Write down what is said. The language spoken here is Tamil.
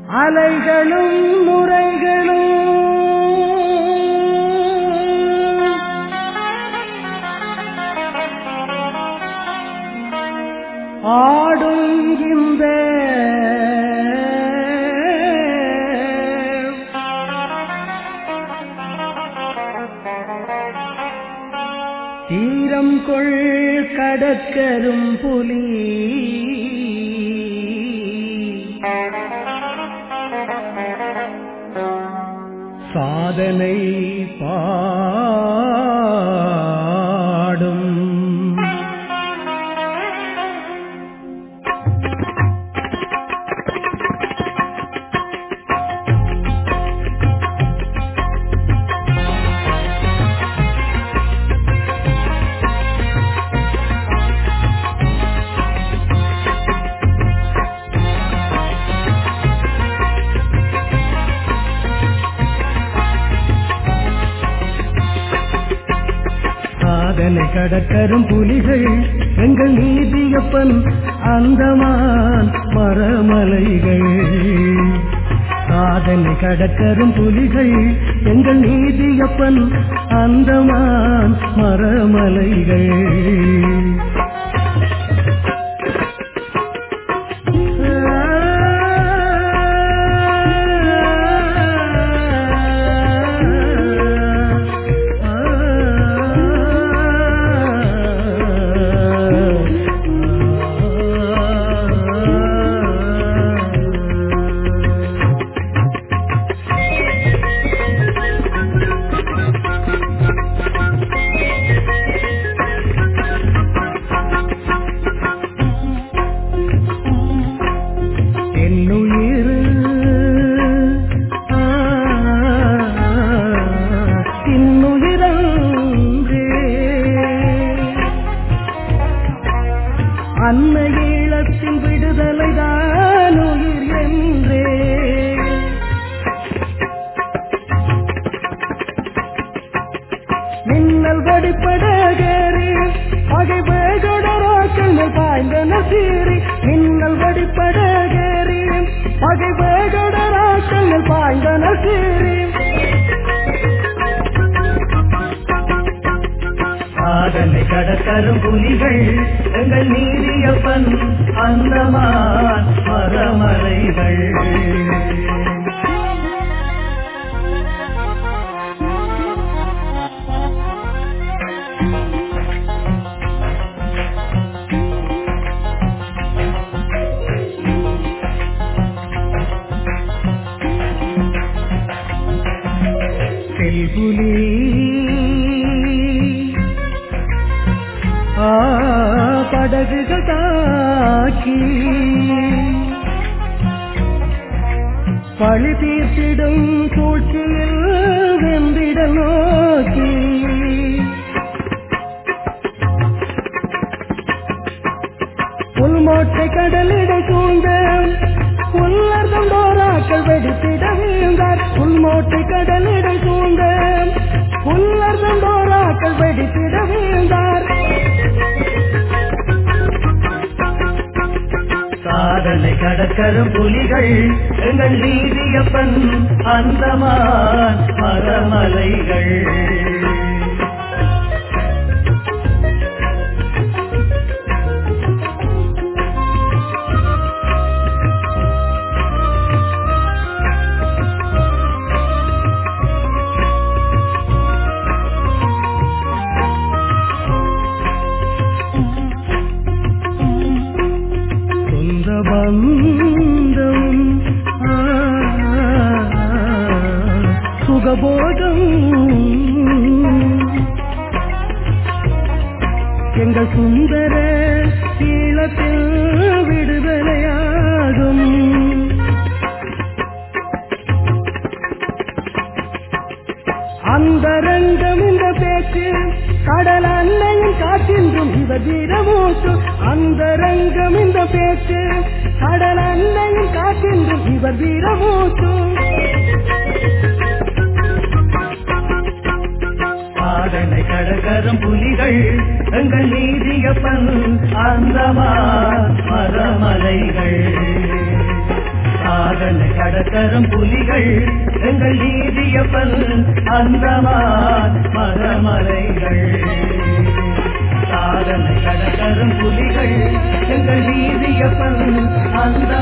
அலைகளும் முறைகளும் ஆடும் இந்த தீரம் கொள் கடற்கரும் புலி சாதனை பாடும். சாதனை கடற்கரும் புலிகள் எங்கள் நீதியப்பன் அந்தமான் மரமலைகள். சாதனை கடற்கரும் புலிகள் எங்கள் நீதியப்பன் அந்தமான் மரமலைகள். அன்னை ஈழத்தின் விடுதலைதான் உயிர் என்றே மின்னல் வடிப்படகேறி பகை வேகடராக்கள் பாய்ந்தன சீறி. மின்னல் வடிப்படகேறி பகை வேகடராக்கள் பாய்ந்தன சீறி. சாதனை கடற்கரும் புலிகள் எங்கள் நீதியப்பன் அந்தமான் மரமலைகள். செல்புலி படகுகள் தாக்கி பழி தீர்த்திடும் சூழ்ச்சியில் வெந்திட நோக்கி புல்மோட்டை கடலிடை சூழ்ந்த புல்லர்தம் டோராக்கள் வெடித்திட வீழ்ந்தார். புல்மோட்டை கடலிடை சூழ்ந்த புல்லர்தம் டோராக்கள் வெடித்திட வீழ்ந்தார். சாதனை கடற்கரும் புலிகள் எங்கள் நீதியப்பன் அந்தமான் மரமலைகள். பந்தம் சுகபோதம் எங்கள் சுந்தர ஈழத்தில் விடுதலையாகும். அந்தரங்கம் இந்த பேச்சு கடல் அன்னையின் காற்றின்றும் இவர் வீரமூச்சு. அந்தரங்கம் இந்த பேச்சு கடல் அன்னையின் காற்றின்றும் இவர் வீரமூச்சு. சாதனை கடற்கரும் புலிகள் எங்கள் நீதியப்பன் அந்தமான் மரமலைகள். சாதனை சாதனை கடற்கரம் புலிகள் எங்கள் நீதியப்பன் அந்தமான் மரமலைகள். சாதனை கடற்கரம் புலிகள் எங்கள் நீதியப்பன் அந்த